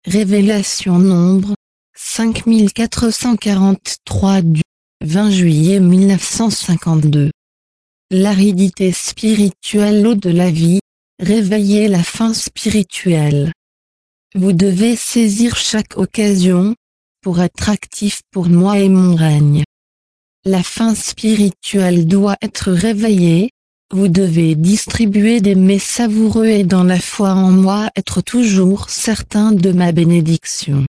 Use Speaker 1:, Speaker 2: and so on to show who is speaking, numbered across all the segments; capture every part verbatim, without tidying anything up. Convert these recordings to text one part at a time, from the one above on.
Speaker 1: Révélation nombre cinq mille quatre cent quarante-trois du vingt juillet mille neuf cent cinquante-deux. L'aridité spirituelle, l'eau de la vie, réveillez la faim spirituelle. Vous devez saisir chaque occasion pour être actif pour moi et mon règne. La faim spirituelle doit être réveillée. Vous devez distribuer des mets savoureux et dans la foi en moi être toujours certain de ma bénédiction.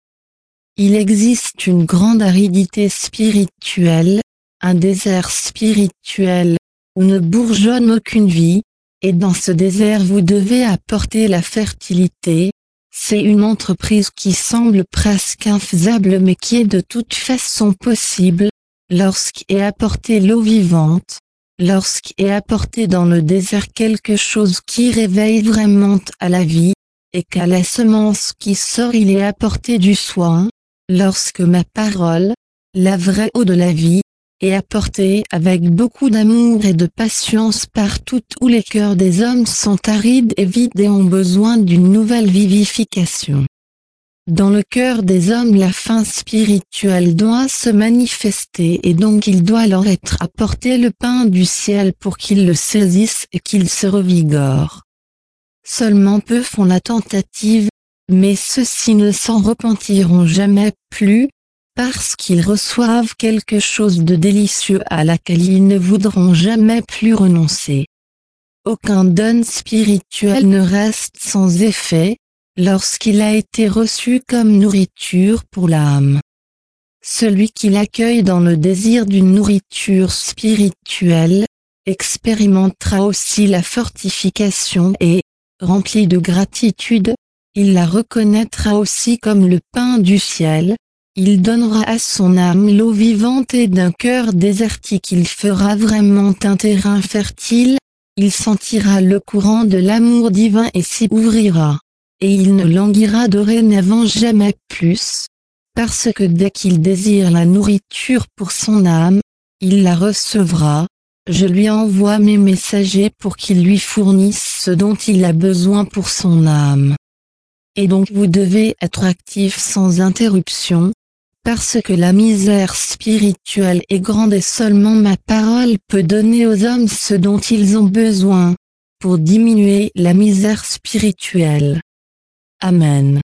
Speaker 1: Il existe une grande aridité spirituelle, un désert spirituel, où ne bourgeonne aucune vie, et dans ce désert vous devez apporter la fertilité. C'est une entreprise qui semble presque infaisable mais qui est de toute façon possible, lorsqu'est apportée l'eau vivante. Lorsqu'est apporté dans le désert quelque chose qui réveille vraiment à la vie, et qu'à la semence qui sort il est apporté du soin, lorsque ma parole, la vraie eau de la vie, est apportée avec beaucoup d'amour et de patience partout où les cœurs des hommes sont arides et vides et ont besoin d'une nouvelle vivification. Dans le cœur des hommes la faim spirituelle doit se manifester et donc il doit leur être apporté le pain du ciel pour qu'ils le saisissent et qu'ils se revigorent. Seulement peu font la tentative, mais ceux-ci ne s'en repentiront jamais plus, parce qu'ils reçoivent quelque chose de délicieux à laquelle ils ne voudront jamais plus renoncer. Aucun don spirituel ne reste sans effet, lorsqu'il a été reçu comme nourriture pour l'âme. Celui qui l'accueille dans le désir d'une nourriture spirituelle, expérimentera aussi la fortification et, rempli de gratitude, il la reconnaîtra aussi comme le pain du ciel. Il donnera à son âme l'eau vivante et d'un cœur désertique il fera vraiment un terrain fertile, il sentira le courant de l'amour divin et s'y ouvrira. Et il ne languira dorénavant jamais plus, parce que dès qu'il désire la nourriture pour son âme, il la recevra. Je lui envoie mes messagers pour qu'ils lui fournissent ce dont il a besoin pour son âme. Et donc vous devez être actif sans interruption, parce que la misère spirituelle est grande et seulement ma parole peut donner aux hommes ce dont ils ont besoin, pour diminuer la misère spirituelle. Amen.